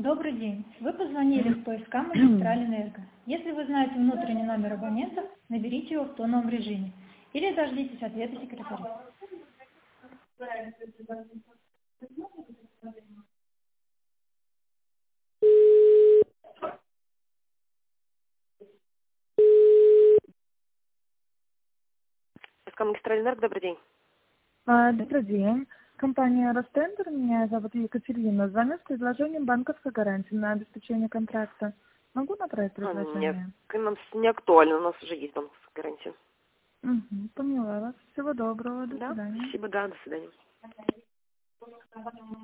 Добрый день. Вы позвонили в ПСК «Магистраль Энерго». Если вы знаете внутренний номер абонента, наберите его в тоновом режиме или дождитесь ответа секретаря. ПСК «Магистраль Энерго», добрый день. Добрый день. Компания «Ростендер», меня зовут Екатерина. Звоню с предложением банковской гарантии на обеспечение контракта. Могу направить предложение? Нам не актуально, у нас уже есть банковская гарантия. Поняла вас. Всего доброго. До Да, свидания. спасибо, да, до свидания.